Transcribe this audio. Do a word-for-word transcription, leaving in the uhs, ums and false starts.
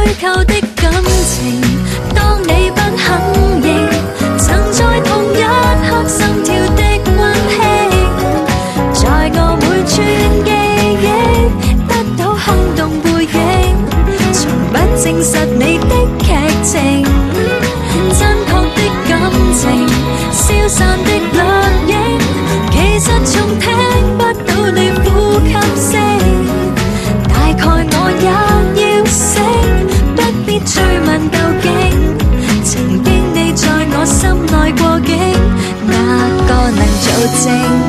構的感情，當你不肯認，曾在同一刻心跳的溫馨，在我每寸記憶得到空洞背影，從不證實你的劇情，真確的感情，消散的掠影，其實從聽不到你呼吸聲，大概我也要醒，不必追問究竟，曾經你在我心內過境，哪個能做證？